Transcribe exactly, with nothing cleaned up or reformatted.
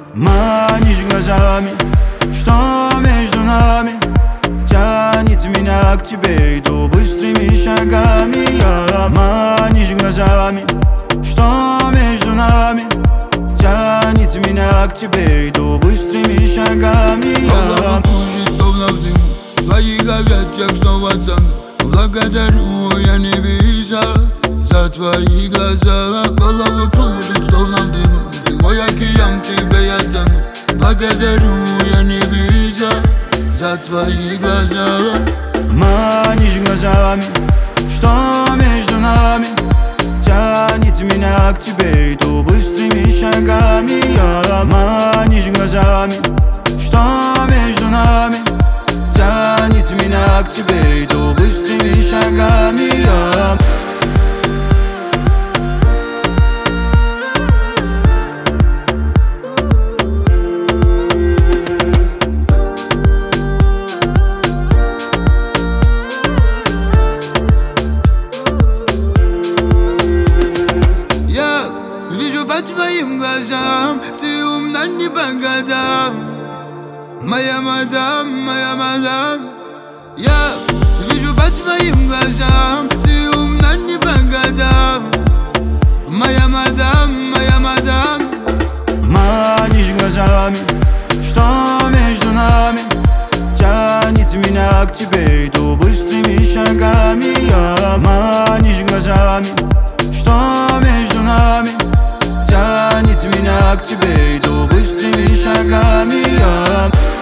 Манишь глазами, что между нами тянет меня к тебе, иду быстрыми шагами. Я манишь глазами, что между нами тянет меня к тебе, иду быстрыми шагами. Голова кружит, словно в дыму, в твоих объятиях снова тону. Благодарю я небеса за твои глаза. Голову кружит, словно в дыму, ты мой океан, тебе я тону. Благодарю я небеса за твои глаза. Манишь глазами, что между нами тянет меня к тебе, иду быстрыми шагами. Я манишь глазами, что между нами тянет меня к тебе, иду быстрыми шагами. Я вижу по твоим глазам, ты умна не по годам. Моя мадам, моя мадам. Я вижу по твоим глазам, ты умна не по годам. Моя мадам, моя мадам. манишь глазами, что между нами тянет меня к тебе, иду быстрыми шагами. Я манишь глазами, что между нами тянет меня к тебе, иду быстрыми шагами. Я